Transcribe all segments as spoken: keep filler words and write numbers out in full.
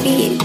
beat.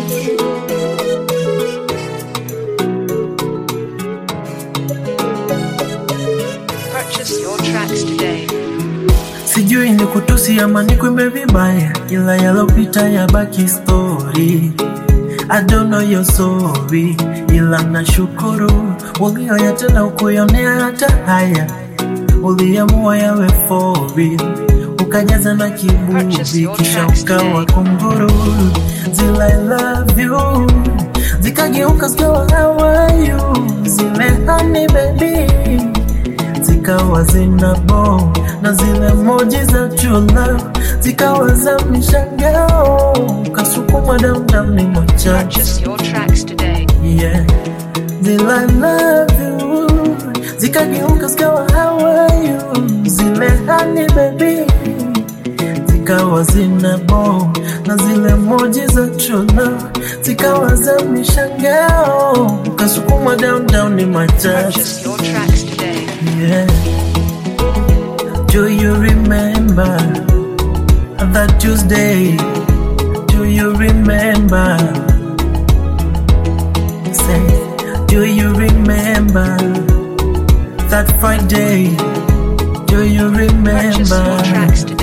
Purchase your tracks today. Sijui ni kutusi ama nikwimbe vibaya, ila yalopita yabaki story. I don't know you're sorry, ila nashukuru ulioyatenda ukuyonea hata haya. Uliamua yawe for real, ukajaza na kiburi kisha ukawa kunguru. Zile I love you zikageuka zikawa how are you. Zile honey baby zikawa zinabo, na zile emoji za true love zikawa za mishangao. Ukasukuma down down in my chest. Purchase your tracks today. Yeah, zile I love you zikageuka zikawa how are you. Zile honey baby zikawa zinabo, na zile emoji za true love zikawa za mishangao. Ukasukuma down down in my chest. Purchase your tracks today. Yeah. Do you remember that Tuesday? Do you remember? Say, do you remember that Friday? Do you Purchase your remember? tracks today.